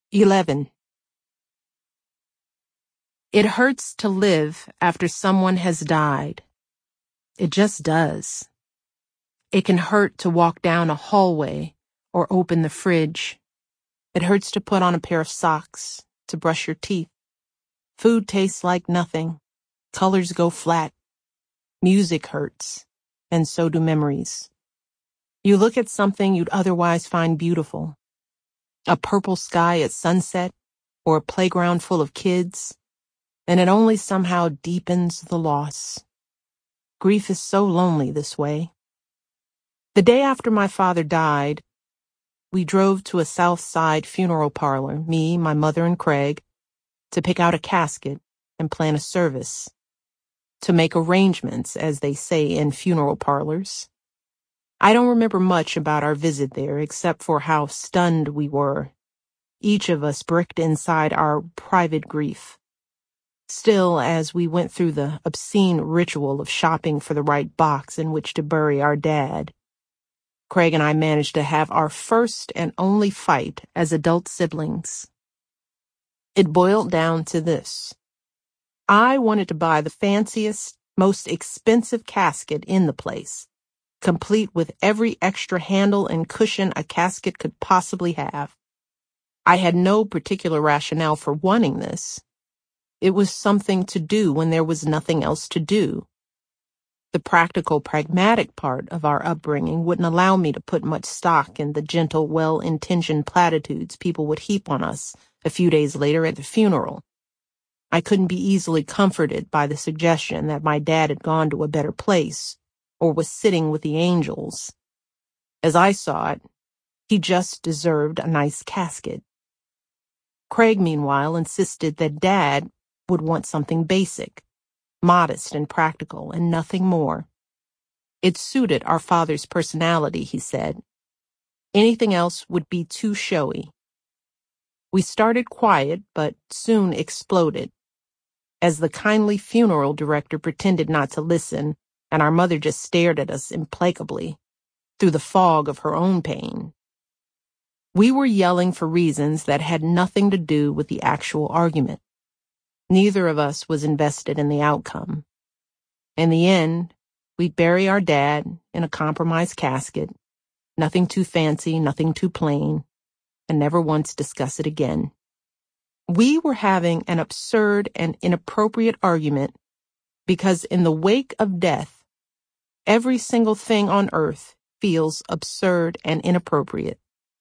11. It hurts to live after someone has died. It just does. It can hurt to walk down a hallway or open the fridge. It hurts to put on a pair of socks, to brush your teeth. Food tastes like nothing. Colors go flat. Music hurts, and so do memories. You look at something you'd otherwise find beautiful. A purple sky at sunset, or a playground full of kids, and it only somehow deepens the loss. Grief is so lonely this way. The day after my father died, we drove to a South Side funeral parlor, me, my mother, and Craig, to pick out a casket and plan a service, to make arrangements, as they say in funeral parlors. I don't remember much about our visit there, except for how stunned we were, each of us bricked inside our private grief. Still, as we went through the obscene ritual of shopping for the right box in which to bury our dad, Craig and I managed to have our first and only fight as adult siblings. It boiled down to this. I wanted to buy the fanciest, most expensive casket in the place, complete with every extra handle and cushion a casket could possibly have. I had no particular rationale for wanting this. It was something to do when there was nothing else to do. The practical, pragmatic part of our upbringing wouldn't allow me to put much stock in the gentle, well-intentioned platitudes people would heap on us a few days later at the funeral. I couldn't be easily comforted by the suggestion that my dad had gone to a better place or was sitting with the angels. As I saw it, he just deserved a nice casket. Craig, meanwhile, insisted that Dad would want something basic, modest and practical, and nothing more. It suited our father's personality, he said. Anything else would be too showy. We started quiet, but soon exploded. As the kindly funeral director pretended not to listen, and our mother just stared at us implacably, through the fog of her own pain. We were yelling for reasons that had nothing to do with the actual argument. Neither of us was invested in the outcome. In the end, we'd bury our dad in a compromised casket, nothing too fancy, nothing too plain, and never once discuss it again. We were having an absurd and inappropriate argument because in the wake of death, every single thing on earth feels absurd and inappropriate.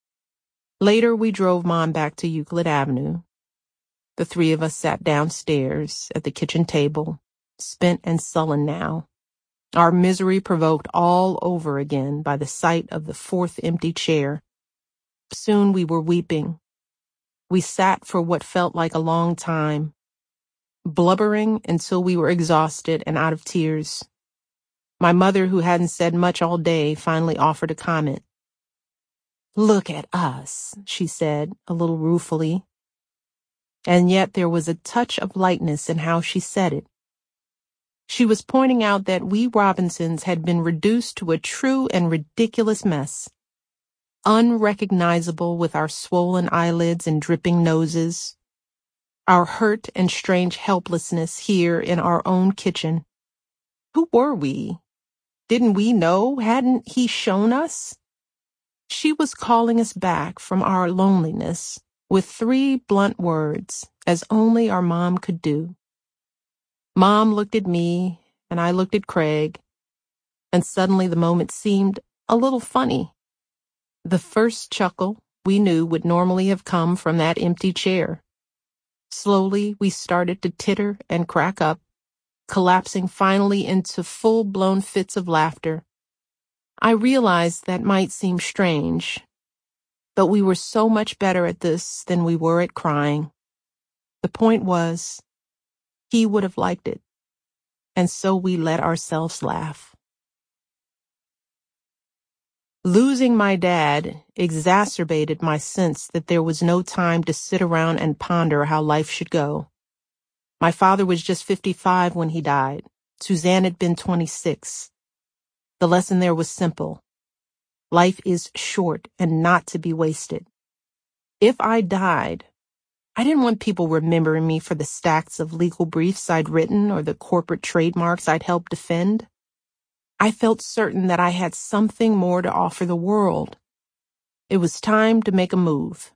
Later, we drove Mom back to Euclid Avenue. The three of us sat downstairs at the kitchen table, spent and sullen now, our misery provoked all over again by the sight of the fourth empty chair. Soon we were weeping. We sat for what felt like a long time, blubbering until we were exhausted and out of tears. My mother, who hadn't said much all day, finally offered a comment. "Look at us," she said, a little ruefully. And yet there was a touch of lightness in how she said it. She was pointing out that we Robinsons had been reduced to a true and ridiculous mess, unrecognizable with our swollen eyelids and dripping noses, our hurt and strange helplessness here in our own kitchen. Who were we? Didn't we know? Hadn't he shown us? She was calling us back from our loneliness with 3 blunt words, as only our mom could do. Mom looked at me, and I looked at Craig, and suddenly the moment seemed a little funny. The first chuckle we knew would normally have come from that empty chair. Slowly, we started to titter and crack up, collapsing finally into full-blown fits of laughter. I realized that might seem strange, but we were so much better at this than we were at crying. The point was, he would have liked it, and so we let ourselves laugh. Losing my dad exacerbated my sense that there was no time to sit around and ponder how life should go. My father was just 55 when he died. Suzanne had been 26. The lesson there was simple. Life is short and not to be wasted. If I died, I didn't want people remembering me for the stacks of legal briefs I'd written or the corporate trademarks I'd helped defend. I felt certain that I had something more to offer the world. It was time to make a move.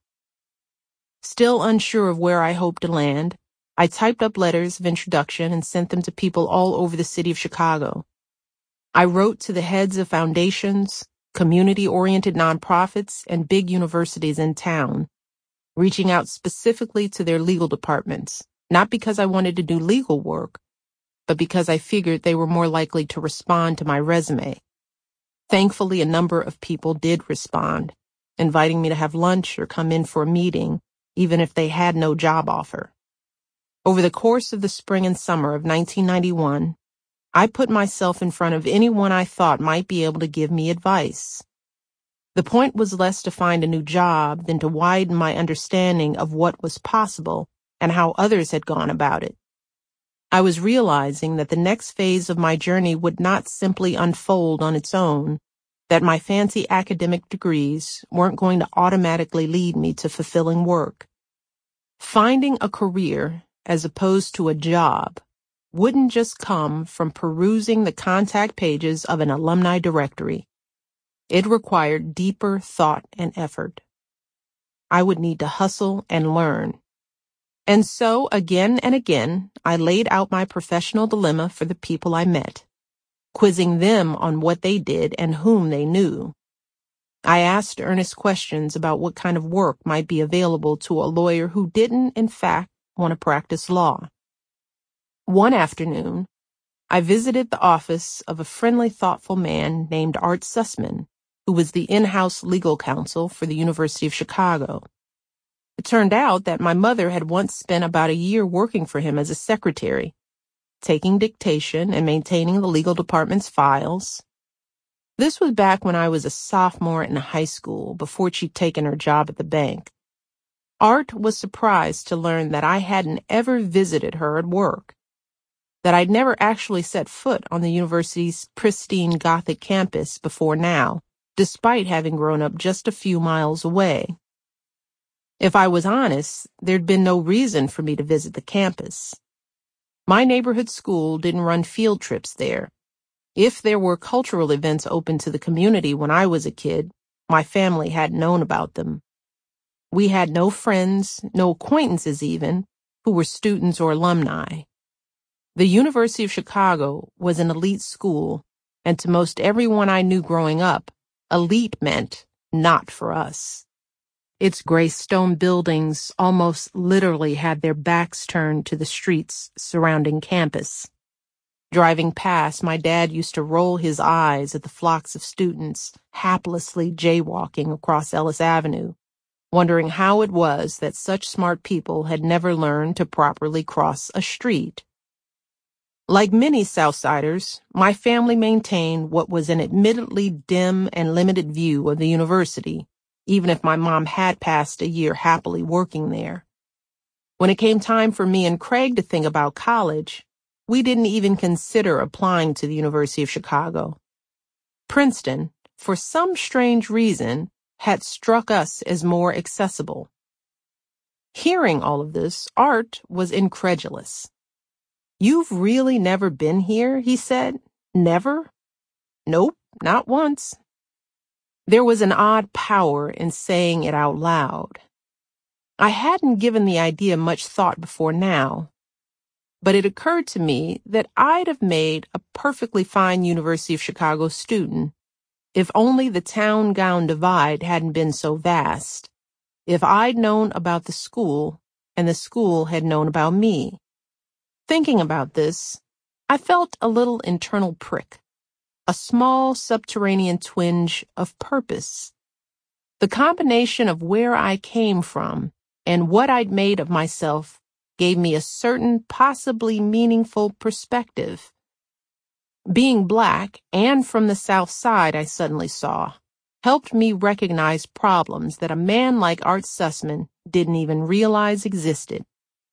Still unsure of where I hoped to land, I typed up letters of introduction and sent them to people all over the city of Chicago. I wrote to the heads of foundations, community-oriented nonprofits, and big universities in town, reaching out specifically to their legal departments, not because I wanted to do legal work, but because I figured they were more likely to respond to my resume. Thankfully, a number of people did respond, inviting me to have lunch or come in for a meeting, even if they had no job offer. Over the course of the spring and summer of 1991, I put myself in front of anyone I thought might be able to give me advice. The point was less to find a new job than to widen my understanding of what was possible and how others had gone about it. I was realizing that the next phase of my journey would not simply unfold on its own, that my fancy academic degrees weren't going to automatically lead me to fulfilling work. Finding a career, as opposed to a job, wouldn't just come from perusing the contact pages of an alumni directory. It required deeper thought and effort. I would need to hustle and learn. And so, again and again, I laid out my professional dilemma for the people I met, quizzing them on what they did and whom they knew. I asked earnest questions about what kind of work might be available to a lawyer who didn't, in fact, want to practice law. One afternoon, I visited the office of a friendly, thoughtful man named Art Sussman, who was the in-house legal counsel for the University of Chicago. It turned out that my mother had once spent about a year working for him as a secretary, taking dictation and maintaining the legal department's files. This was back when I was a sophomore in high school, before she'd taken her job at the bank. Art was surprised to learn that I hadn't ever visited her at work, that I'd never actually set foot on the university's pristine Gothic campus before now, despite having grown up just a few miles away. If I was honest, there'd been no reason for me to visit the campus. My neighborhood school didn't run field trips there. If there were cultural events open to the community when I was a kid, my family hadn't known about them. We had no friends, no acquaintances even, who were students or alumni. The University of Chicago was an elite school, and to most everyone I knew growing up, elite meant not for us. Its gray stone buildings almost literally had their backs turned to the streets surrounding campus. Driving past, my dad used to roll his eyes at the flocks of students haplessly jaywalking across Ellis Avenue, wondering how it was that such smart people had never learned to properly cross a street. Like many Southsiders, my family maintained what was an admittedly dim and limited view of the university, even if my mom had passed a year happily working there. When it came time for me and Craig to think about college, we didn't even consider applying to the University of Chicago. Princeton, for some strange reason, had struck us as more accessible. Hearing all of this, Art was incredulous. "You've really never been here?" he said. "Never?" "Nope, not once." There was an odd power in saying it out loud. I hadn't given the idea much thought before now, but it occurred to me that I'd have made a perfectly fine University of Chicago student if only the town-gown divide hadn't been so vast, if I'd known about the school and the school had known about me. Thinking about this, I felt a little internal prick, a small subterranean twinge of purpose. The combination of where I came from and what I'd made of myself gave me a certain possibly meaningful perspective. Being Black, and from the South Side, I suddenly saw, helped me recognize problems that a man like Art Sussman didn't even realize existed.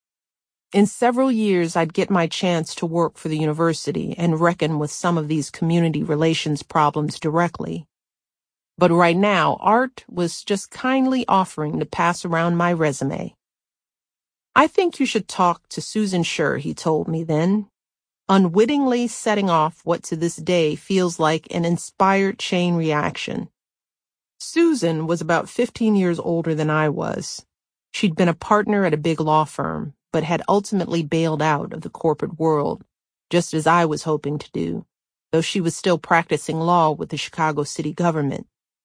In several years, I'd get my chance to work for the university and reckon with some of these community relations problems directly. But right now, Art was just kindly offering to pass around my resume. "I think you should talk to Susan Scher," he told me then, unwittingly setting off what to this day feels like an inspired chain reaction. Susan was about 15 years older than I was. She'd been a partner at a big law firm, but had ultimately bailed out of the corporate world, just as I was hoping to do, though she was still practicing law with the Chicago city government.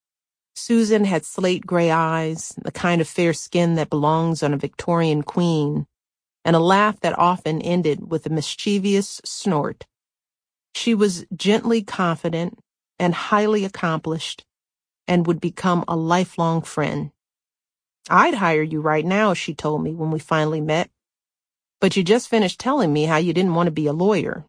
Susan had slate gray eyes, the kind of fair skin that belongs on a Victorian queen, and a laugh that often ended with a mischievous snort. She was gently confident and highly accomplished, and would become a lifelong friend. "I'd hire you right now," she told me when we finally met. "But you just finished telling me how you didn't want to be a lawyer."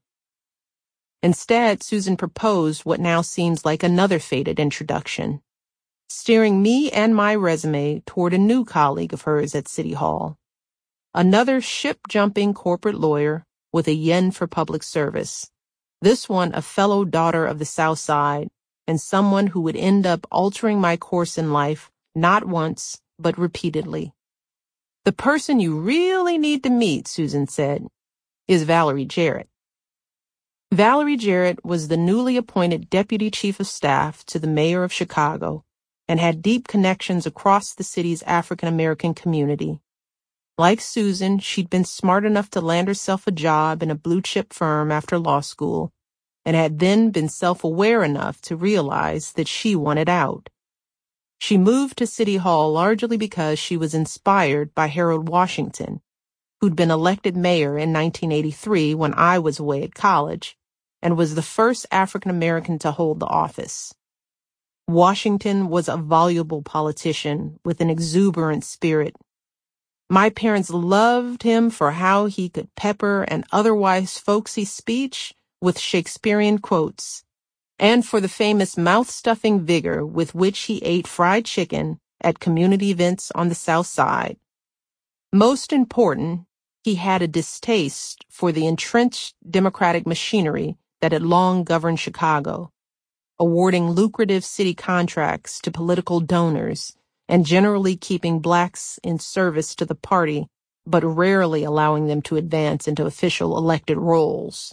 Instead, Susan proposed what now seems like another fated introduction, steering me and my resume toward a new colleague of hers at City Hall, another ship-jumping corporate lawyer with a yen for public service, this one a fellow daughter of the South Side and someone who would end up altering my course in life not once, but repeatedly. "The person you really need to meet," Susan said, "is Valerie Jarrett." Valerie Jarrett was the newly appointed Deputy Chief of Staff to the Mayor of Chicago and had deep connections across the city's African-American community. Like Susan, she'd been smart enough to land herself a job in a blue-chip firm after law school, and had then been self-aware enough to realize that she wanted out. She moved to City Hall largely because she was inspired by Harold Washington, who'd been elected mayor in 1983 when I was away at college, and was the first African-American to hold the office. Washington was a voluble politician with an exuberant spirit. My parents loved him for how he could pepper an otherwise folksy speech with Shakespearean quotes, and for the famous mouth-stuffing vigor with which he ate fried chicken at community events on the South Side. Most important, he had a distaste for the entrenched Democratic machinery that had long governed Chicago, awarding lucrative city contracts to political donors and generally keeping blacks in service to the party, but rarely allowing them to advance into official elected roles.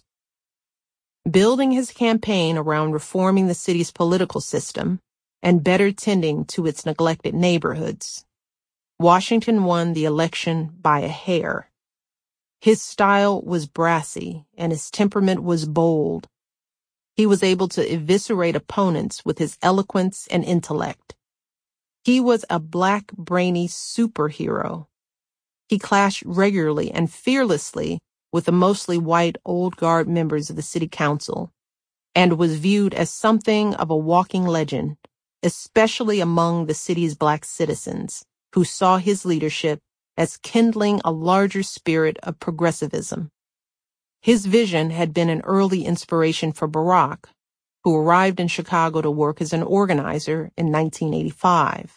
Building his campaign around reforming the city's political system and better tending to its neglected neighborhoods, Washington won the election by a hair. His style was brassy and his temperament was bold. He was able to eviscerate opponents with his eloquence and intellect. He was a black, brainy superhero. He clashed regularly and fearlessly with the mostly white old guard members of the city council, and was viewed as something of a walking legend, especially among the city's black citizens, who saw his leadership as kindling a larger spirit of progressivism. His vision had been an early inspiration for Barack, who arrived in Chicago to work as an organizer in 1985.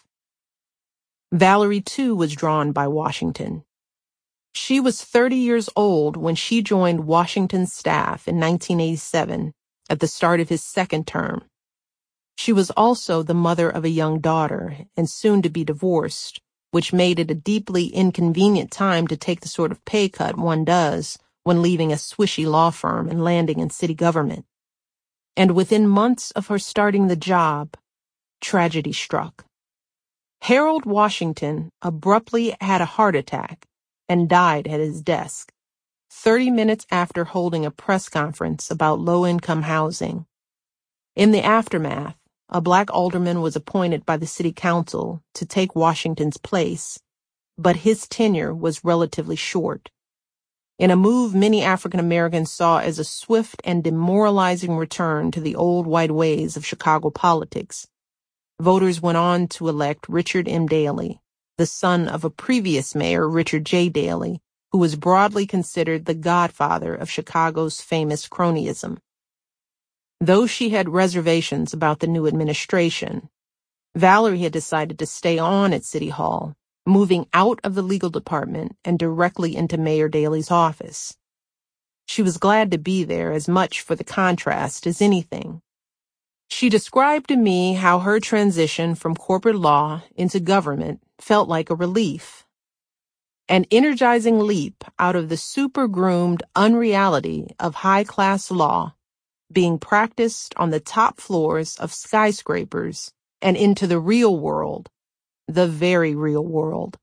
Valerie, too, was drawn by Washington. She was 30 years old when she joined Washington's staff in 1987 at the start of his second term. She was also the mother of a young daughter and soon to be divorced, which made it a deeply inconvenient time to take the sort of pay cut one does when leaving a swishy law firm and landing in city government. And within months of her starting the job, tragedy struck. Harold Washington abruptly had a heart attack and died at his desk, 30 minutes after holding a press conference about low-income housing. In the aftermath, a black alderman was appointed by the city council to take Washington's place, but his tenure was relatively short. In a move many African Americans saw as a swift and demoralizing return to the old white ways of Chicago politics, voters went on to elect Richard M. Daley, the son of a previous mayor, Richard J. Daley, who was broadly considered the godfather of Chicago's famous cronyism. Though she had reservations about the new administration, Valerie had decided to stay on at City Hall, moving out of the legal department and directly into Mayor Daley's office. She was glad to be there as much for the contrast as anything. She described to me how her transition from corporate law into government felt like a relief. An energizing leap out of the super-groomed unreality of high-class law being practiced on the top floors of skyscrapers and into the real world, the very real world.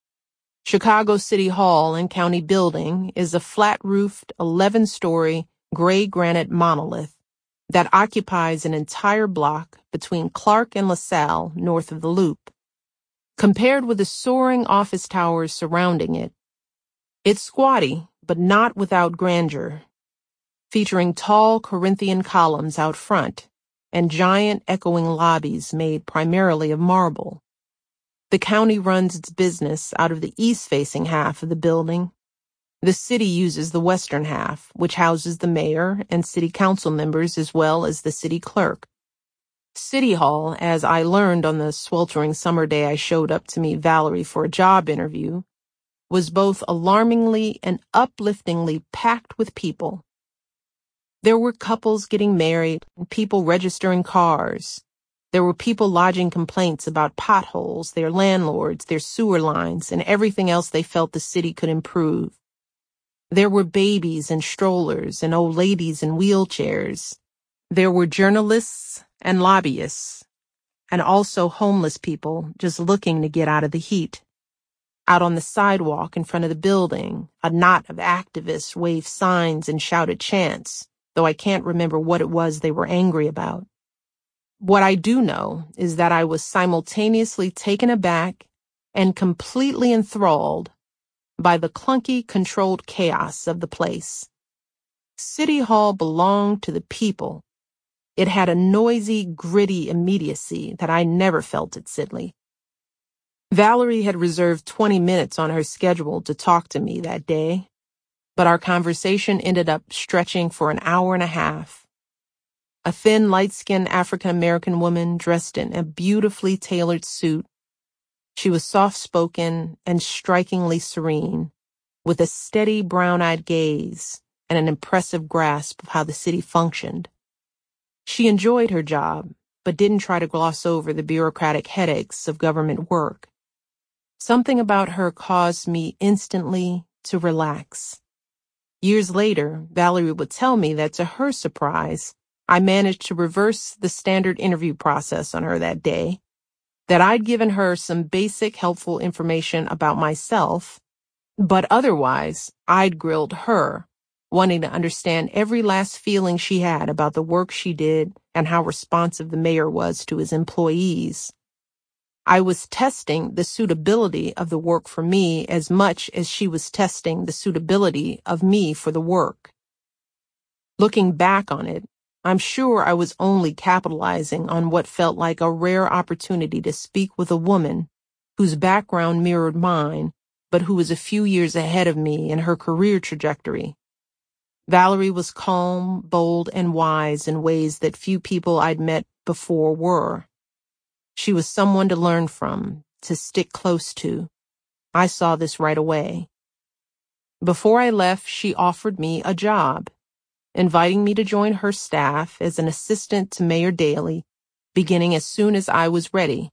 Chicago City Hall and County Building is a flat-roofed, 11-story, gray granite monolith that occupies an entire block between Clark and LaSalle north of the Loop. Compared with the soaring office towers surrounding it, it's squatty, but not without grandeur, featuring tall Corinthian columns out front and giant echoing lobbies made primarily of marble. The county runs its business out of the east-facing half of the building. The city uses the western half, which houses the mayor and city council members as well as the city clerk. City Hall, as I learned on the sweltering summer day I showed up to meet Valerie for a job interview, was both alarmingly and upliftingly packed with people. There were couples getting married and people registering cars. There were people lodging complaints about potholes, their landlords, their sewer lines, and everything else they felt the city could improve. There were babies and strollers and old ladies in wheelchairs. There were journalists and lobbyists, and also homeless people just looking to get out of the heat. Out on the sidewalk in front of the building, a knot of activists waved signs and shouted chants, though I can't remember what it was they were angry about. What I do know is that I was simultaneously taken aback and completely enthralled by the clunky, controlled chaos of the place. City Hall belonged to the people. It had a noisy, gritty immediacy that I never felt at Sidley. Valerie had reserved 20 minutes on her schedule to talk to me that day, but our conversation ended up stretching for an hour and a half. A thin, light-skinned African-American woman dressed in a beautifully tailored suit. She was soft-spoken and strikingly serene, with a steady brown-eyed gaze and an impressive grasp of how the city functioned. She enjoyed her job, but didn't try to gloss over the bureaucratic headaches of government work. Something about her caused me instantly to relax. Years later, Valerie would tell me that to her surprise, I managed to reverse the standard interview process on her that day, that I'd given her some basic helpful information about myself, but otherwise, I'd grilled her, wanting to understand every last feeling she had about the work she did and how responsive the mayor was to his employees. I was testing the suitability of the work for me as much as she was testing the suitability of me for the work. Looking back on it, I'm sure I was only capitalizing on what felt like a rare opportunity to speak with a woman whose background mirrored mine, but who was a few years ahead of me in her career trajectory. Valerie was calm, bold, and wise in ways that few people I'd met before were. She was someone to learn from, to stick close to. I saw this right away. Before I left, she offered me a job, inviting me to join her staff as an assistant to Mayor Daley, beginning as soon as I was ready.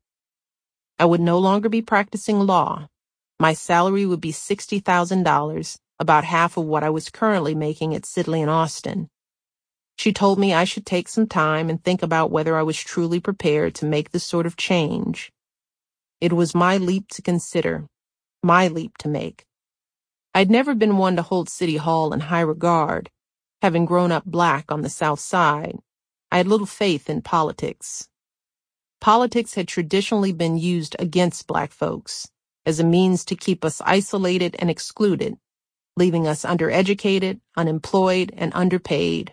I would no longer be practicing law. My salary would be $60,000, about half of what I was currently making at Sidley and Austin. She told me I should take some time and think about whether I was truly prepared to make this sort of change. It was my leap to consider, my leap to make. I'd never been one to hold City Hall in high regard. Having grown up Black on the South Side, I had little faith in politics. Politics had traditionally been used against Black folks as a means to keep us isolated and excluded, leaving us undereducated, unemployed, and underpaid.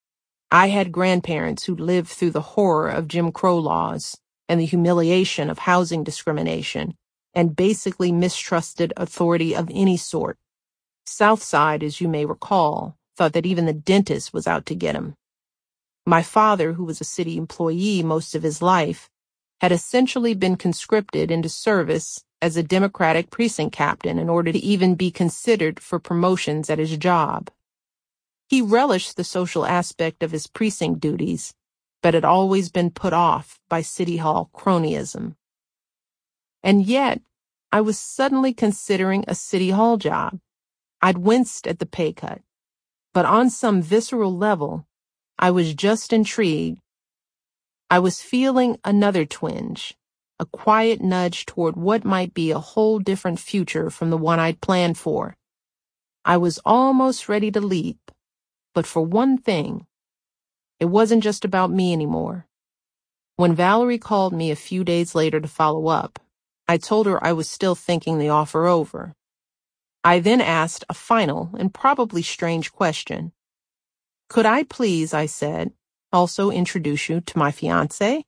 I had grandparents who lived through the horror of Jim Crow laws and the humiliation of housing discrimination and basically mistrusted authority of any sort. Southside, as you may recall, thought that even the dentist was out to get him. My father, who was a city employee most of his life, had essentially been conscripted into service as a Democratic precinct captain in order to even be considered for promotions at his job. He relished the social aspect of his precinct duties, but had always been put off by City Hall cronyism. And yet, I was suddenly considering a city hall job. I'd winced at the pay cut, but on some visceral level, I was just intrigued. I was feeling another twinge, a quiet nudge toward what might be a whole different future from the one I'd planned for. I was almost ready to leap, but for one thing, it wasn't just about me anymore. When Valerie called me a few days later to follow up, I told her I was still thinking the offer over. I then asked a final and probably strange question. Could I please, I said, also introduce you to my fiancé?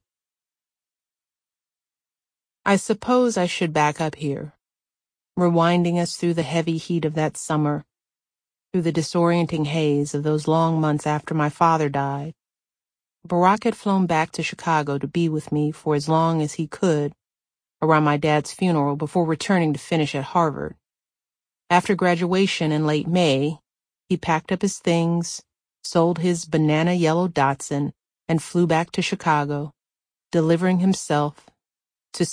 I suppose I should back up here, rewinding us through the heavy heat of that summer, through the disorienting haze of those long months after my father died. Barack had flown back to Chicago to be with me for as long as he could around my dad's funeral before returning to finish at Harvard. After graduation in late May, he packed up his things, sold his banana yellow Datsun, and flew back to Chicago, delivering himself to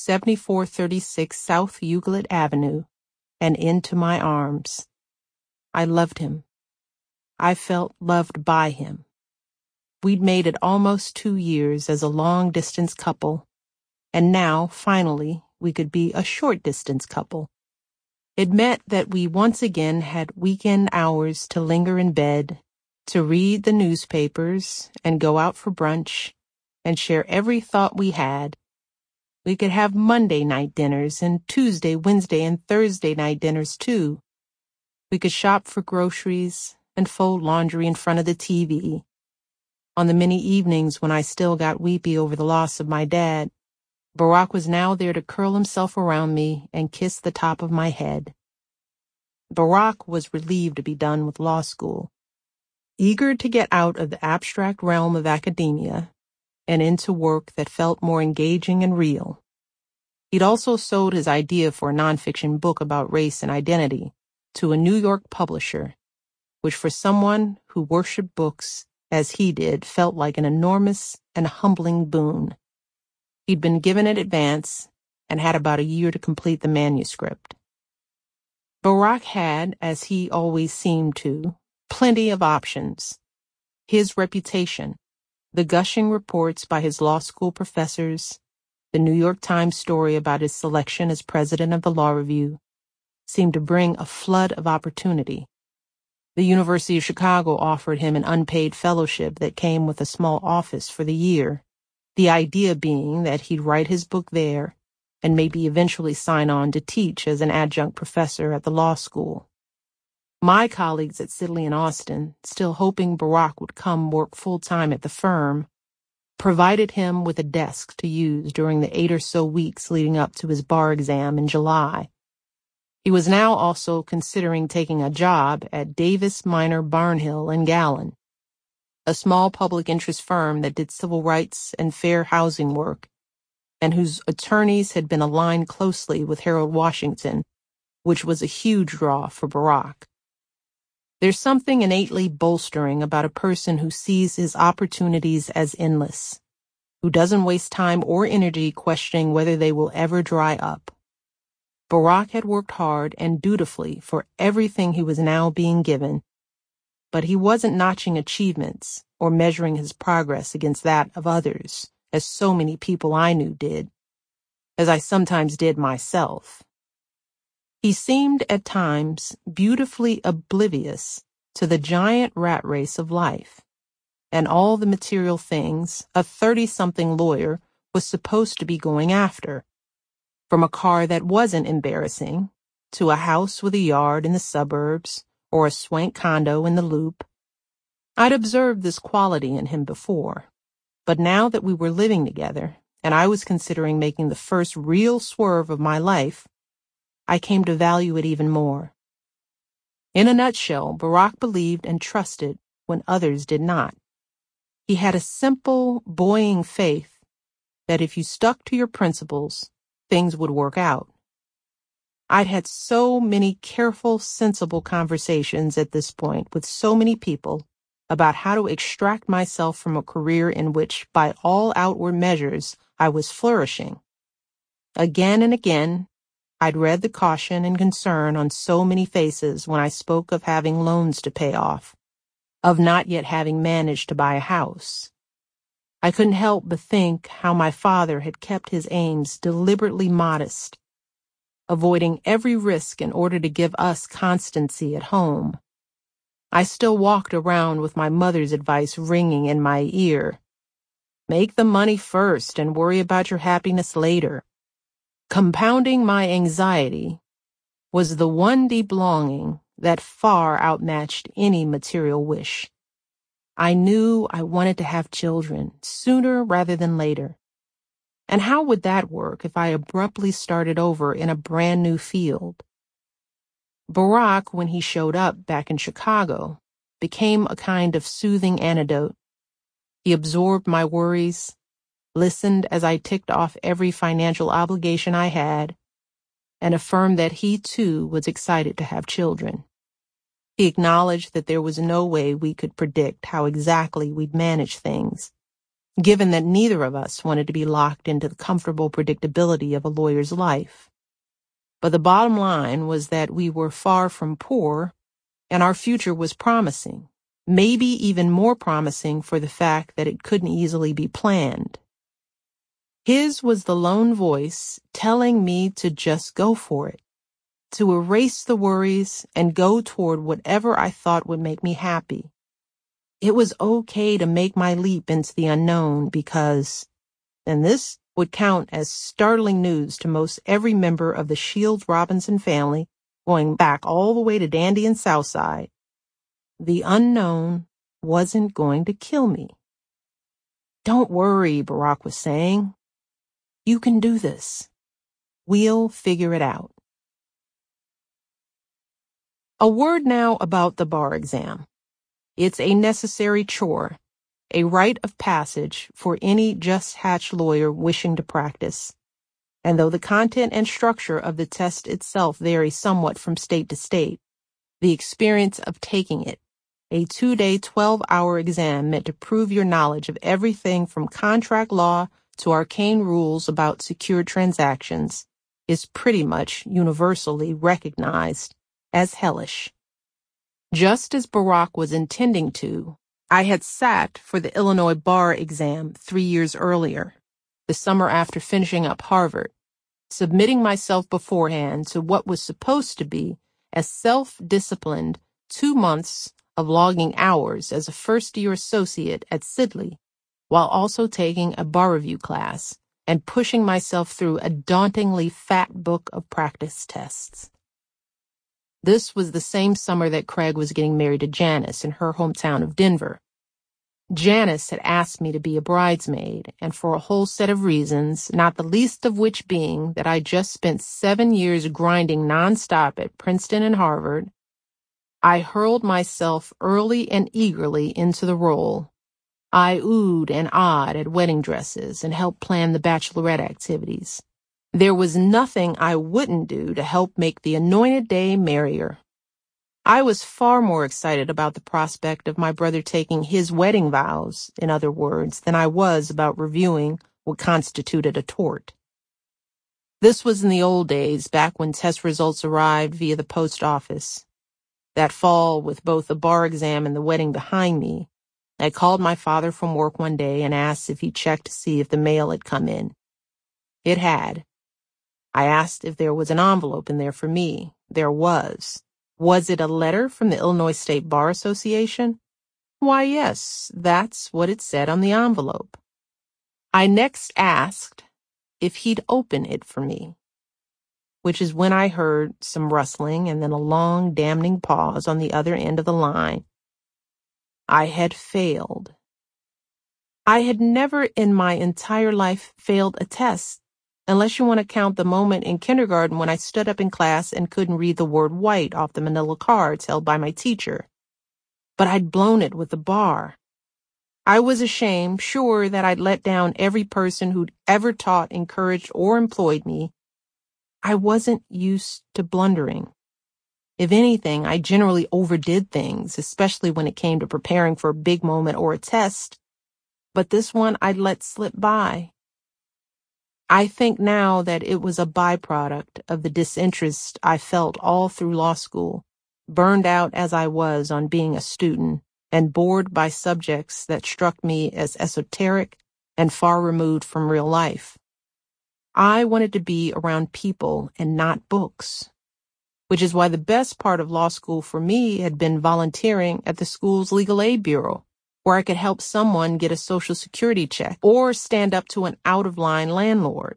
7436 South Euclid Avenue and into my arms. I loved him. I felt loved by him. We'd made it almost 2 years as a long-distance couple, and now, finally, we could be a short-distance couple. It meant that we once again had weekend hours to linger in bed, to read the newspapers and go out for brunch and share every thought we had. We could have Monday night dinners and Tuesday, Wednesday, and Thursday night dinners too. We could shop for groceries and fold laundry in front of the TV. On the many evenings when I still got weepy over the loss of my dad, Barack was now there to curl himself around me and kiss the top of my head. Barack was relieved to be done with law school, eager to get out of the abstract realm of academia and into work that felt more engaging and real. He'd also sold his idea for a nonfiction book about race and identity to a New York publisher, which for someone who worshiped books as he did felt like an enormous and humbling boon. He'd been given an advance and had about a year to complete the manuscript. Barack had, as he always seemed to, plenty of options. His reputation, the gushing reports by his law school professors, the New York Times story about his selection as president of the Law Review, seemed to bring a flood of opportunity. The University of Chicago offered him an unpaid fellowship that came with a small office for the year, the idea being that he'd write his book there and maybe eventually sign on to teach as an adjunct professor at the law school. My colleagues at Sidley and Austin, still hoping Barack would come work full-time at the firm, provided him with a desk to use during the 8 or so weeks leading up to his bar exam in July. He was now also considering taking a job at Davis Minor Barnhill in Gallon, a small public interest firm that did civil rights and fair housing work, and whose attorneys had been aligned closely with Harold Washington, which was a huge draw for Barack. There's something innately bolstering about a person who sees his opportunities as endless, who doesn't waste time or energy questioning whether they will ever dry up. Barack had worked hard and dutifully for everything he was now being given, but he wasn't notching achievements or measuring his progress against that of others, as so many people I knew did, as I sometimes did myself. He seemed at times beautifully oblivious to the giant rat race of life and all the material things a 30-something lawyer was supposed to be going after, from a car that wasn't embarrassing to a house with a yard in the suburbs or a swank condo in the Loop. I'd observed this quality in him before, but now that we were living together and I was considering making the first real swerve of my life, I came to value it even more. In a nutshell, Barack believed and trusted when others did not. He had a simple, buoying faith that if you stuck to your principles, things would work out. I'd had so many careful, sensible conversations at this point with so many people about how to extract myself from a career in which, by all outward measures, I was flourishing. Again and again, I'd read the caution and concern on so many faces when I spoke of having loans to pay off, of not yet having managed to buy a house. I couldn't help but think how my father had kept his aims deliberately modest, avoiding every risk in order to give us constancy at home. I still walked around with my mother's advice ringing in my ear. Make the money first and worry about your happiness later. Compounding my anxiety was the one deep longing that far outmatched any material wish. I knew I wanted to have children sooner rather than later. And how would that work if I abruptly started over in a brand new field? Barack, when he showed up back in Chicago, became a kind of soothing antidote. He absorbed my worries, listened as I ticked off every financial obligation I had, and affirmed that he too was excited to have children. He acknowledged that there was no way we could predict how exactly we'd manage things, given that neither of us wanted to be locked into the comfortable predictability of a lawyer's life. But the bottom line was that we were far from poor, and our future was promising, maybe even more promising for the fact that it couldn't easily be planned. His was the lone voice telling me to just go for it, to erase the worries and go toward whatever I thought would make me happy. It was okay to make my leap into the unknown because, and this would count as startling news to most every member of the Shields Robinson family, going back all the way to Dandy and Southside, the unknown wasn't going to kill me. Don't worry, Barack was saying. You can do this. We'll figure it out. A word now about the bar exam. It's a necessary chore, a rite of passage for any just-hatched lawyer wishing to practice. And though the content and structure of the test itself vary somewhat from state to state, the experience of taking it, a 2-day, 12-hour exam meant to prove your knowledge of everything from contract law to arcane rules about secured transactions, is pretty much universally recognized as hellish. Just as Barack was intending to, I had sat for the Illinois bar exam 3 years earlier, the summer after finishing up Harvard, submitting myself beforehand to what was supposed to be a self-disciplined 2 months of logging hours as a first-year associate at Sidley, while also taking a bar review class and pushing myself through a dauntingly fat book of practice tests. This was the same summer that Craig was getting married to Janice in her hometown of Denver. Janice had asked me to be a bridesmaid, and for a whole set of reasons, not the least of which being that I just spent 7 years grinding nonstop at Princeton and Harvard, I hurled myself early and eagerly into the role. I oohed and ahed at wedding dresses and helped plan the bachelorette activities. There was nothing I wouldn't do to help make the anointed day merrier. I was far more excited about the prospect of my brother taking his wedding vows, in other words, than I was about reviewing what constituted a tort. This was in the old days, back when test results arrived via the post office. That fall, with both the bar exam and the wedding behind me, I called my father from work one day and asked if he checked to see if the mail had come in. It had. I asked if there was an envelope in there for me. There was. Was it a letter from the Illinois State Bar Association? Why, yes, that's what it said on the envelope. I next asked if he'd open it for me, which is when I heard some rustling and then a long, damning pause on the other end of the line. I had failed. I had never in my entire life failed a test, unless you want to count the moment in kindergarten when I stood up in class and couldn't read the word white off the manila cards held by my teacher. But I'd blown it with the bar. I was ashamed, sure that I'd let down every person who'd ever taught, encouraged, or employed me. I wasn't used to blundering. If anything, I generally overdid things, especially when it came to preparing for a big moment or a test. But this one I'd let slip by. I think now that it was a byproduct of the disinterest I felt all through law school, burned out as I was on being a student and bored by subjects that struck me as esoteric and far removed from real life. I wanted to be around people and not books, which is why the best part of law school for me had been volunteering at the school's legal aid bureau, where I could help someone get a Social Security check or stand up to an out-of-line landlord.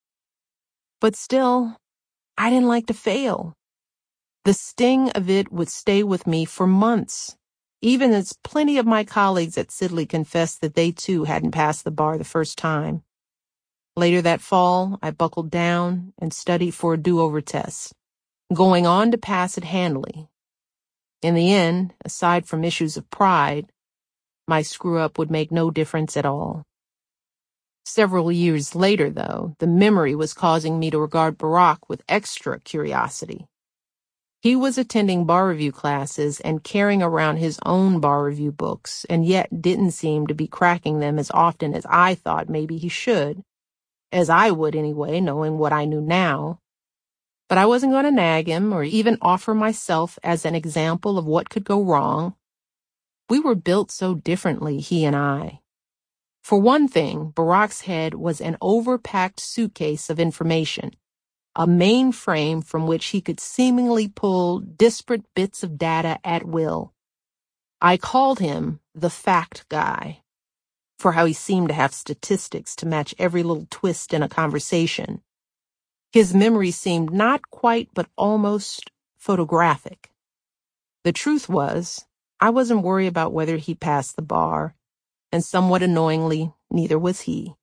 But still, I didn't like to fail. The sting of it would stay with me for months, even as plenty of my colleagues at Sidley confessed that they too hadn't passed the bar the first time. Later that fall, I buckled down and studied for a do-over test, going on to pass it handily. In the end, aside from issues of pride, my screw-up would make no difference at all. Several years later, though, the memory was causing me to regard Barack with extra curiosity. He was attending bar review classes and carrying around his own bar review books, and yet didn't seem to be cracking them as often as I thought maybe he should, as I would anyway, knowing what I knew now. But I wasn't going to nag him or even offer myself as an example of what could go wrong. We were built so differently, he and I. For one thing, Barack's head was an overpacked suitcase of information, a mainframe from which he could seemingly pull disparate bits of data at will. I called him the fact guy, for how he seemed to have statistics to match every little twist in a conversation. His memory seemed not quite but almost photographic. The truth was, I wasn't worried about whether he passed the bar, and somewhat annoyingly, neither was he.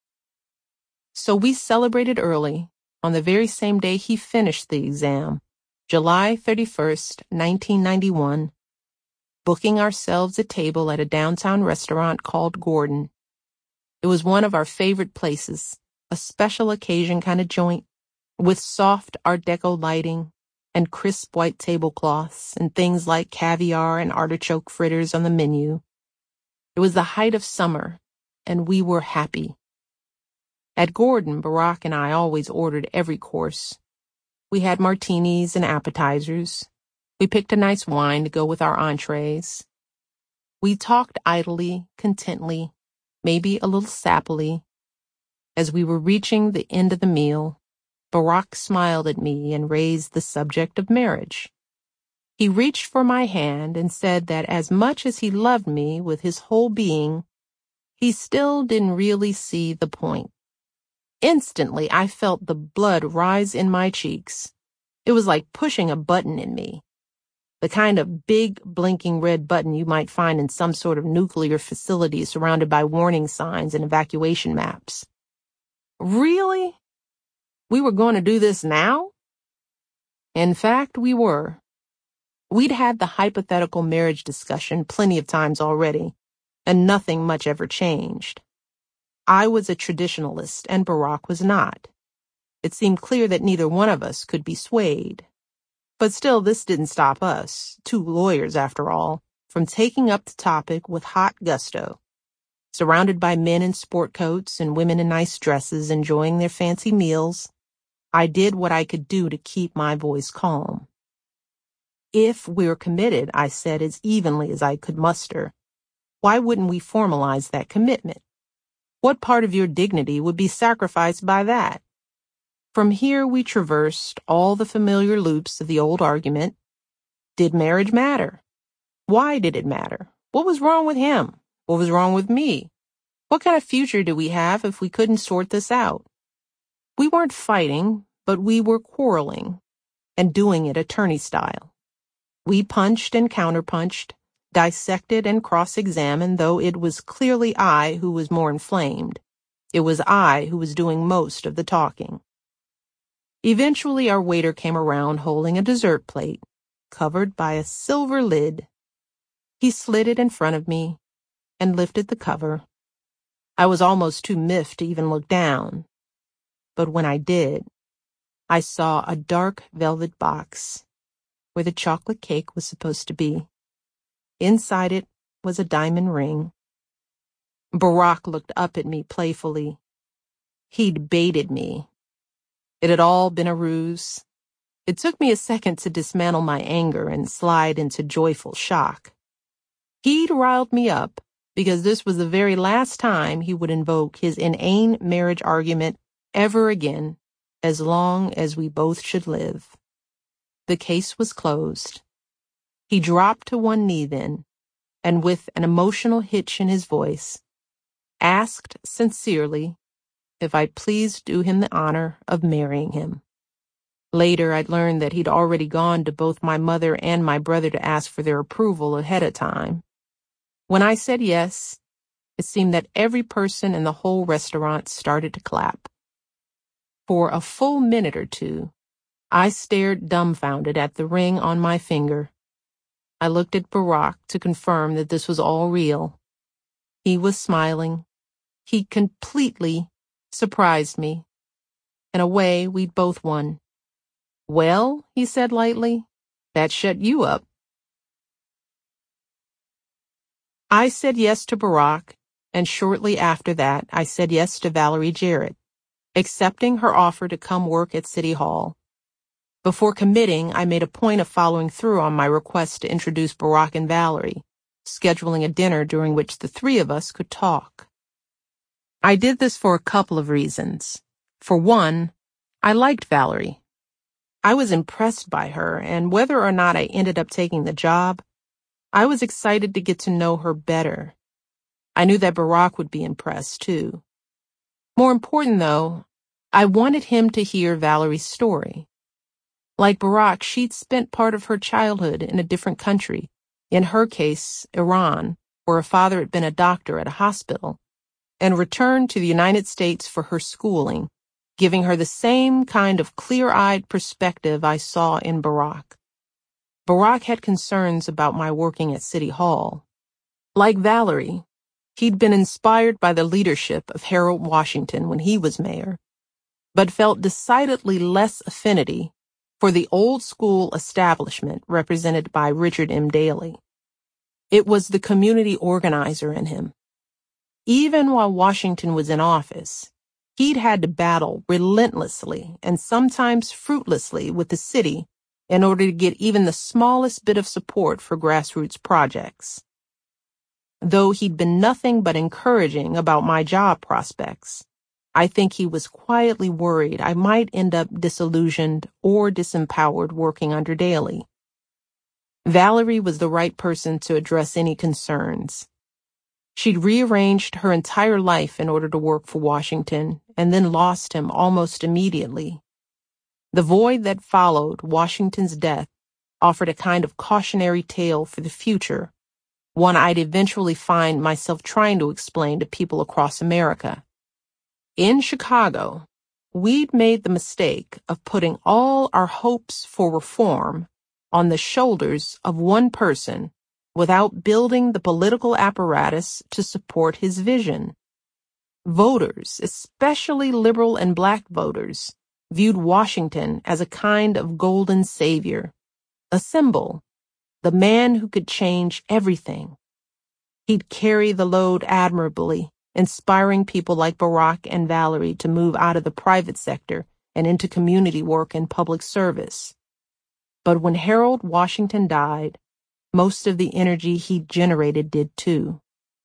So we celebrated early, on the very same day he finished the exam, July 31st, 1991, booking ourselves a table at a downtown restaurant called Gordon. It was one of our favorite places, a special occasion kind of joint, with soft Art Deco lighting and crisp white tablecloths and things like caviar and artichoke fritters on the menu. It was the height of summer, and we were happy. At Gordon, Barack and I always ordered every course. We had martinis and appetizers. We picked a nice wine to go with our entrees. We talked idly, contently, maybe a little sappily. As we were reaching the end of the meal, Barack smiled at me and raised the subject of marriage. He reached for my hand and said that as much as he loved me with his whole being, he still didn't really see the point. Instantly, I felt the blood rise in my cheeks. It was like pushing a button in me. The kind of big, blinking red button you might find in some sort of nuclear facility surrounded by warning signs and evacuation maps. Really? We were going to do this now? In fact, we were. We'd had the hypothetical marriage discussion plenty of times already, and nothing much ever changed. I was a traditionalist, and Barack was not. It seemed clear that neither one of us could be swayed. But still, this didn't stop us, two lawyers after all, from taking up the topic with hot gusto. Surrounded by men in sport coats and women in nice dresses enjoying their fancy meals, I did what I could do to keep my voice calm. If we're committed, I said as evenly as I could muster, why wouldn't we formalize that commitment? What part of your dignity would be sacrificed by that? From here we traversed all the familiar loops of the old argument. Did marriage matter? Why did it matter? What was wrong with him? What was wrong with me? What kind of future do we have if we couldn't sort this out? We weren't fighting, but we were quarreling, and doing it attorney style. We punched and counterpunched, dissected and cross-examined, though it was clearly I who was more inflamed. It was I who was doing most of the talking. Eventually our waiter came around holding a dessert plate, covered by a silver lid. He slid it in front of me and lifted the cover. I was almost too miffed to even look down. But when I did, I saw a dark velvet box where the chocolate cake was supposed to be. Inside it was a diamond ring. Barack looked up at me playfully. He'd baited me. It had all been a ruse. It took me a second to dismantle my anger and slide into joyful shock. He'd riled me up because this was the very last time he would invoke his inane marriage argument ever again, as long as we both should live. The case was closed. He dropped to one knee then, and with an emotional hitch in his voice, asked sincerely if I'd please do him the honor of marrying him. Later, I'd learned that he'd already gone to both my mother and my brother to ask for their approval ahead of time. When I said yes, it seemed that every person in the whole restaurant started to clap. For a full minute or two, I stared dumbfounded at the ring on my finger. I looked at Barack to confirm that this was all real. He was smiling. He completely surprised me. In a way, we'd both won. "Well," he said lightly, "that shut you up." I said yes to Barack, and shortly after that, I said yes to Valerie Jarrett, accepting her offer to come work at City Hall. Before committing, I made a point of following through on my request to introduce Barack and Valerie, scheduling a dinner during which the three of us could talk. I did this for a couple of reasons. For one, I liked Valerie. I was impressed by her, and whether or not I ended up taking the job, I was excited to get to know her better. I knew that Barack would be impressed, too. More important, though, I wanted him to hear Valerie's story. Like Barack, she'd spent part of her childhood in a different country, in her case, Iran, where her father had been a doctor at a hospital, and returned to the United States for her schooling, giving her the same kind of clear-eyed perspective I saw in Barack. Barack had concerns about my working at City Hall. Like Valerie, he'd been inspired by the leadership of Harold Washington when he was mayor, but felt decidedly less affinity for the old-school establishment represented by Richard M. Daley. It was the community organizer in him. Even while Washington was in office, he'd had to battle relentlessly and sometimes fruitlessly with the city in order to get even the smallest bit of support for grassroots projects. Though he'd been nothing but encouraging about my job prospects, I think he was quietly worried I might end up disillusioned or disempowered working under Daley. Valerie was the right person to address any concerns. She'd rearranged her entire life in order to work for Washington and then lost him almost immediately. The void that followed Washington's death offered a kind of cautionary tale for the future, one I'd eventually find myself trying to explain to people across America. In Chicago, we'd made the mistake of putting all our hopes for reform on the shoulders of one person without building the political apparatus to support his vision. Voters, especially liberal and black voters, viewed Washington as a kind of golden savior, a symbol, the man who could change everything. He'd carry the load admirably, inspiring people like Barack and Valerie to move out of the private sector and into community work and public service. But when Harold Washington died, most of the energy he generated did too.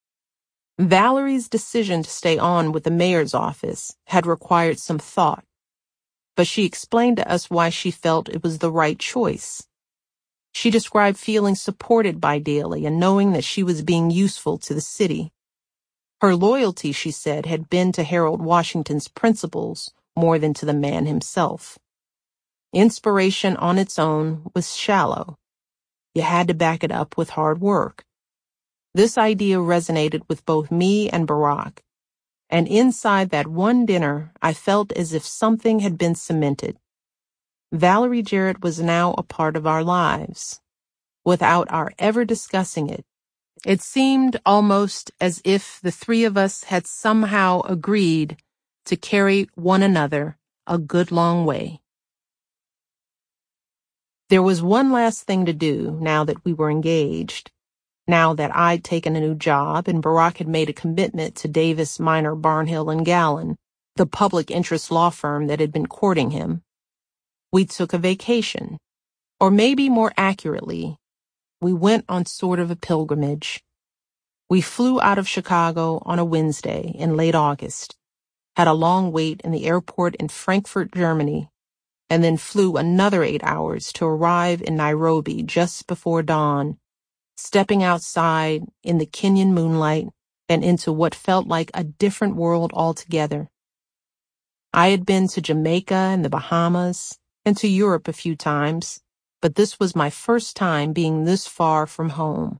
Valerie's decision to stay on with the mayor's office had required some thought, but she explained to us why she felt it was the right choice. She described feeling supported by Daley and knowing that she was being useful to the city. Her loyalty, she said, had been to Harold Washington's principles more than to the man himself. Inspiration on its own was shallow. You had to back it up with hard work. This idea resonated with both me and Barack, and inside that one dinner, I felt as if something had been cemented. Valerie Jarrett was now a part of our lives. Without our ever discussing it, it seemed almost as if the three of us had somehow agreed to carry one another a good long way. There was one last thing to do now that we were engaged. Now that I'd taken a new job and Barack had made a commitment to Davis, Minor, Barnhill, and Gallon, the public interest law firm that had been courting him. We took a vacation, or maybe more accurately, we went on sort of a pilgrimage. We flew out of Chicago on a Wednesday in late August, had a long wait in the airport in Frankfurt, Germany, and then flew another 8 hours to arrive in Nairobi just before dawn, stepping outside in the Kenyan moonlight and into what felt like a different world altogether. I had been to Jamaica and the Bahamas and to Europe a few times, but this was my first time being this far from home.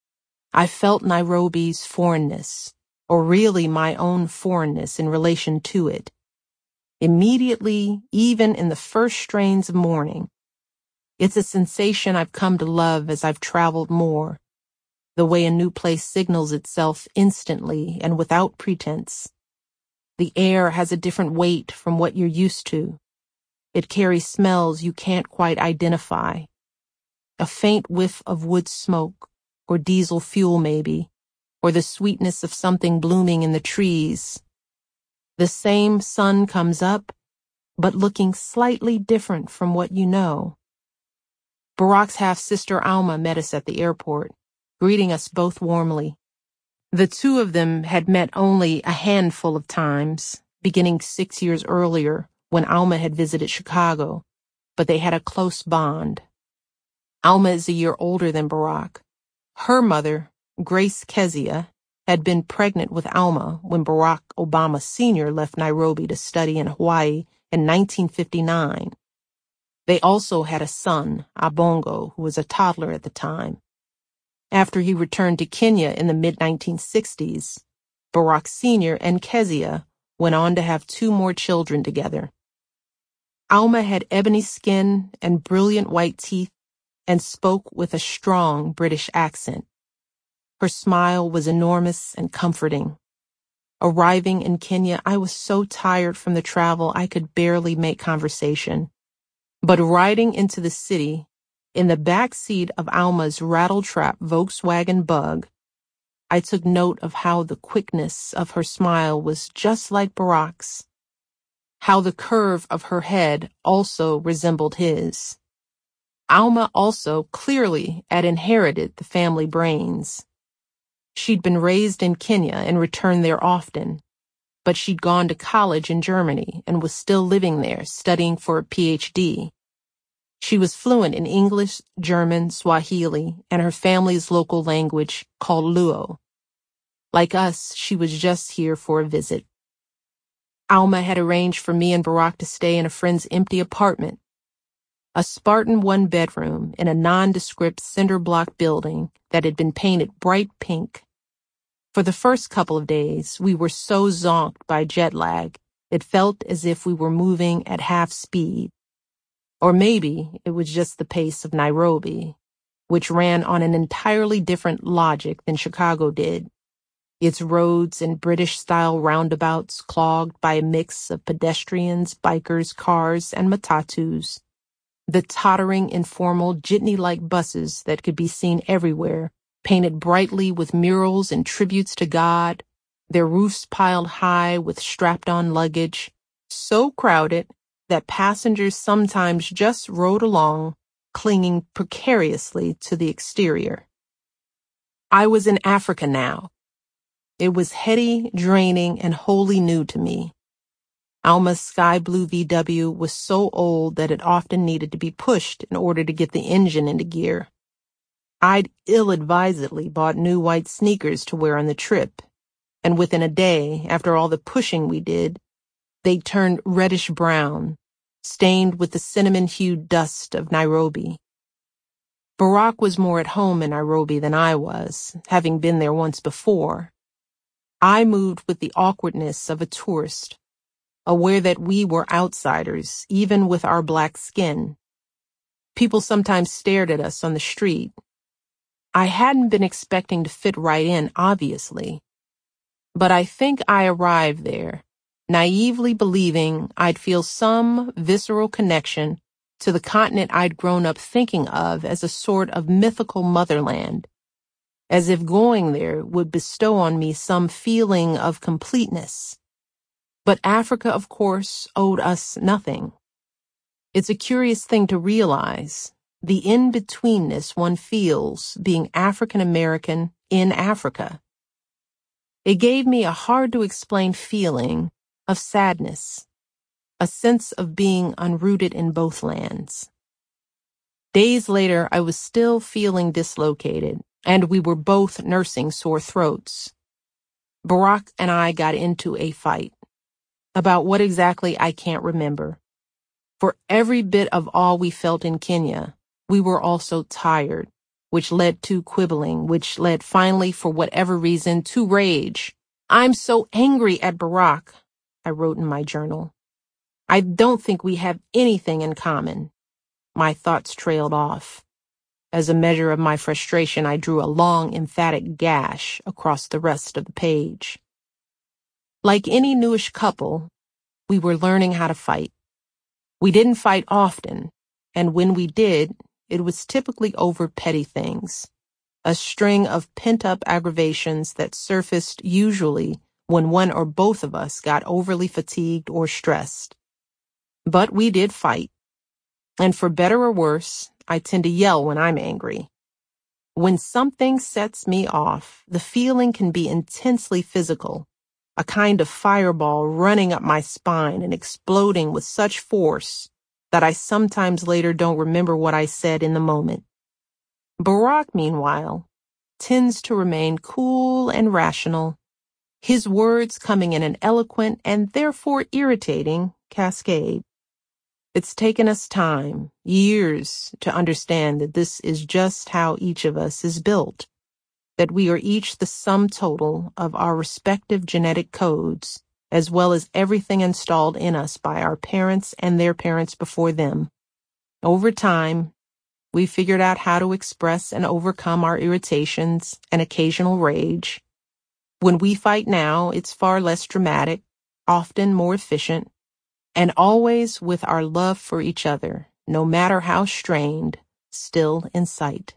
I felt Nairobi's foreignness, or really my own foreignness in relation to it. Immediately, even in the first strains of morning. It's a sensation I've come to love as I've traveled more, the way a new place signals itself instantly and without pretense. The air has a different weight from what you're used to. It carries smells you can't quite identify. A faint whiff of wood smoke, or diesel fuel maybe, or the sweetness of something blooming in the trees. The same sun comes up, but looking slightly different from what you know. Barack's half-sister Alma met us at the airport, greeting us both warmly. The two of them had met only a handful of times, beginning 6 years earlier when Alma had visited Chicago, but they had a close bond. Alma is a year older than Barack. Her mother, Grace Kezia, had been pregnant with Alma when Barack Obama Sr. left Nairobi to study in Hawaii in 1959. They also had a son, Abongo, who was a toddler at the time. After he returned to Kenya in the mid-1960s, Barack Sr. and Kezia went on to have 2 more children together. Alma had ebony skin and brilliant white teeth and spoke with a strong British accent. Her smile was enormous and comforting. Arriving in Kenya, I was so tired from the travel I could barely make conversation. But riding into the city, in the back seat of Alma's rattletrap Volkswagen Bug, I took note of how the quickness of her smile was just like Barack's, how the curve of her head also resembled his. Alma also clearly had inherited the family brains. She'd been raised in Kenya and returned there often, but she'd gone to college in Germany and was still living there, studying for a PhD. She was fluent in English, German, Swahili, and her family's local language called Luo. Like us, she was just here for a visit. Alma had arranged for me and Barack to stay in a friend's empty apartment, a Spartan 1-bedroom in a nondescript cinder block building that had been painted bright pink. For the first couple of days, we were so zonked by jet lag, it felt as if we were moving at half speed. Or maybe it was just the pace of Nairobi, which ran on an entirely different logic than Chicago did. Its roads and British-style roundabouts clogged by a mix of pedestrians, bikers, cars, and matatus. The tottering, informal, jitney-like buses that could be seen everywhere, painted brightly with murals and tributes to God, their roofs piled high with strapped-on luggage, so crowded that passengers sometimes just rode along, clinging precariously to the exterior. I was in Africa now. It was heady, draining, and wholly new to me. Alma's sky blue VW was so old that it often needed to be pushed in order to get the engine into gear. I'd ill-advisedly bought new white sneakers to wear on the trip, and within a day, after all the pushing we did, they turned reddish-brown, stained with the cinnamon-hued dust of Nairobi. Barack was more at home in Nairobi than I was, having been there once before. I moved with the awkwardness of a tourist, aware that we were outsiders, even with our black skin. People sometimes stared at us on the street. I hadn't been expecting to fit right in, obviously, but I think I arrived there, naively believing I'd feel some visceral connection to the continent I'd grown up thinking of as a sort of mythical motherland, as if going there would bestow on me some feeling of completeness. But Africa, of course, owed us nothing. It's a curious thing to realize, the in-betweenness one feels being African American in Africa. It gave me a hard-to-explain feeling of sadness, a sense of being unrooted in both lands. Days later, I was still feeling dislocated, and we were both nursing sore throats. Barack and I got into a fight. About what exactly, I can't remember. For every bit of all we felt in Kenya, we were also tired, which led to quibbling, which led finally, for whatever reason, to rage. "I'm so angry at Barack," I wrote in my journal. "I don't think we have anything in common." My thoughts trailed off. As a measure of my frustration, I drew a long, emphatic gash across the rest of the page. Like any newish couple, we were learning how to fight. We didn't fight often, and when we did, it was typically over petty things, a string of pent-up aggravations that surfaced usually when one or both of us got overly fatigued or stressed. But we did fight. And for better or worse, I tend to yell when I'm angry. When something sets me off, the feeling can be intensely physical, a kind of fireball running up my spine and exploding with such force that I sometimes later don't remember what I said in the moment. Barack, meanwhile, tends to remain cool and rational, his words coming in an eloquent and therefore irritating cascade. It's taken us time, years, to understand that this is just how each of us is built, that we are each the sum total of our respective genetic codes, as well as everything installed in us by our parents and their parents before them. Over time, we figured out how to express and overcome our irritations and occasional rage. When we fight now, it's far less dramatic, often more efficient, and always with our love for each other, no matter how strained, still in sight.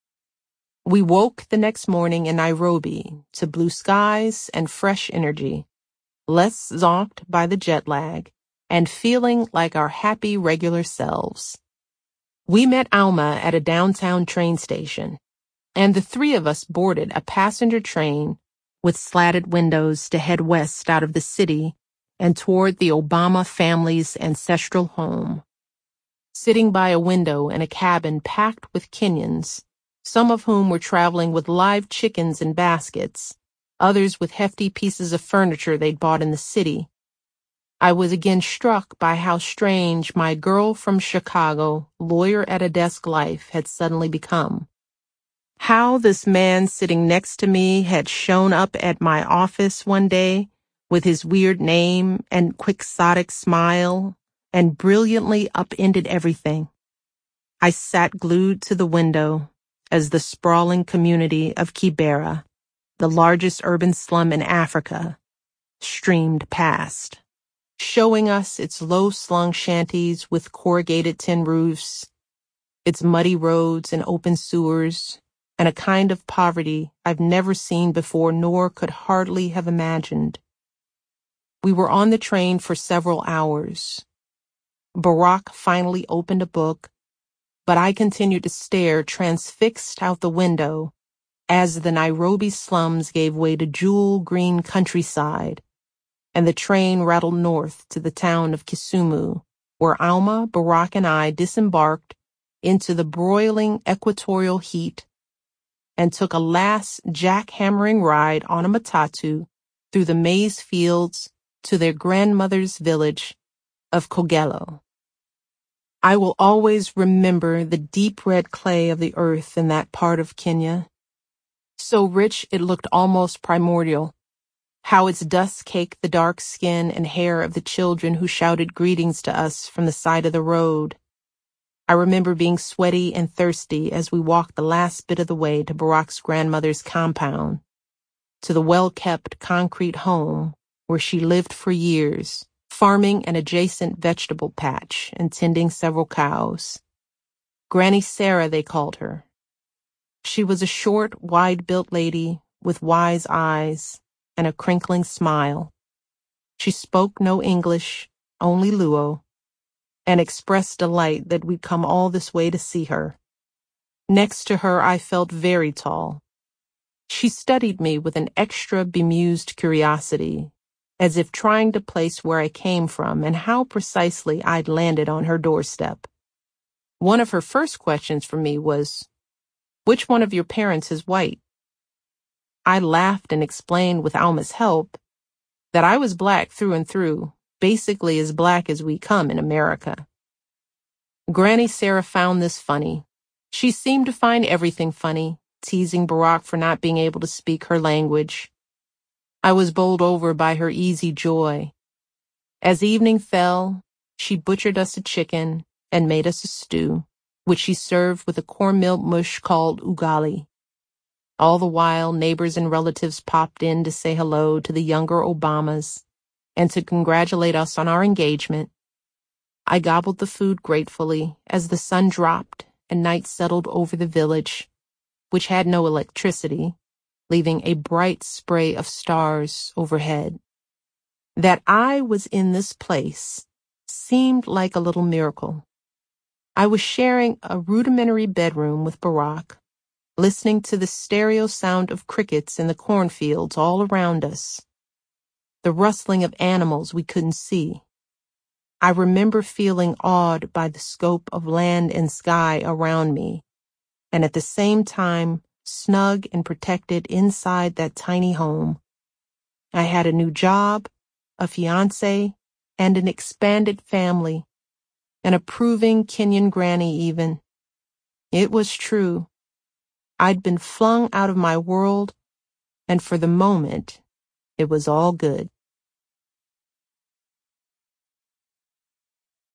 We woke the next morning in Nairobi to blue skies and fresh energy, less zonked by the jet lag, and feeling like our happy regular selves. We met Alma at a downtown train station, and the three of us boarded a passenger train with slatted windows to head west out of the city and toward the Obama family's ancestral home. Sitting by a window in a cabin packed with Kenyans, some of whom were traveling with live chickens in baskets, others with hefty pieces of furniture they'd bought in the city, I was again struck by how strange my girl from Chicago, lawyer at a desk life had suddenly become. How this man sitting next to me had shown up at my office one day with his weird name and quixotic smile and brilliantly upended everything. I sat glued to the window as the sprawling community of Kibera, the largest urban slum in Africa, streamed past, showing us its low-slung shanties with corrugated tin roofs, its muddy roads and open sewers, and a kind of poverty I've never seen before nor could hardly have imagined. We were on the train for several hours. Barack finally opened a book, but I continued to stare transfixed out the window as the Nairobi slums gave way to jewel-green countryside, and the train rattled north to the town of Kisumu, where Alma, Barack, and I disembarked into the broiling equatorial heat and took a last jackhammering ride on a matatu through the maize fields to their grandmother's village of Kogelo. I will always remember the deep red clay of the earth in that part of Kenya. So rich it looked almost primordial. How its dust caked the dark skin and hair of the children who shouted greetings to us from the side of the road. I remember being sweaty and thirsty as we walked the last bit of the way to Barack's grandmother's compound, to the well-kept concrete home where she lived for years, farming an adjacent vegetable patch and tending several cows. Granny Sarah, they called her. She was a short, wide-built lady with wise eyes and a crinkling smile. She spoke no English, only Luo, and expressed delight that we'd come all this way to see her. Next to her, I felt very tall. She studied me with an extra bemused curiosity, as if trying to place where I came from and how precisely I'd landed on her doorstep. One of her first questions for me was, "Which one of your parents is white?" I laughed and explained with Alma's help that I was black through and through, basically as black as we come in America. Granny Sarah found this funny. She seemed to find everything funny, teasing Barack for not being able to speak her language. I was bowled over by her easy joy. As evening fell, she butchered us a chicken and made us a stew, which she served with a cornmeal mush called ugali. All the while, neighbors and relatives popped in to say hello to the younger Obamas and to congratulate us on our engagement. I gobbled the food gratefully as the sun dropped and night settled over the village, which had no electricity, leaving a bright spray of stars overhead. That I was in this place seemed like a little miracle. I was sharing a rudimentary bedroom with Barack, listening to the stereo sound of crickets in the cornfields all around us, the rustling of animals we couldn't see. I remember feeling awed by the scope of land and sky around me, and at the same time snug and protected inside that tiny home. I had a new job, a fiancé, and an expanded family, an approving Kenyan granny even. It was true. I'd been flung out of my world, and for the moment, it was all good.